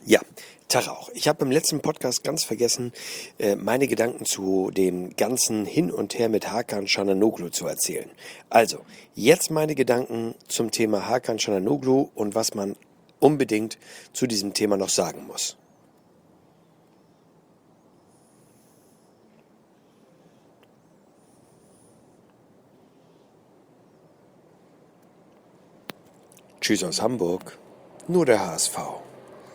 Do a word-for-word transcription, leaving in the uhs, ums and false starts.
Ja, Tag auch. Ich habe im letzten Podcast ganz vergessen, äh, meine Gedanken zu dem ganzen Hin und Her mit Hakan Çalhanoğlu zu erzählen. Also, jetzt meine Gedanken zum Thema Hakan Çalhanoğlu und was man unbedingt zu diesem Thema noch sagen muss. Tschüss aus Hamburg, nur der H S V.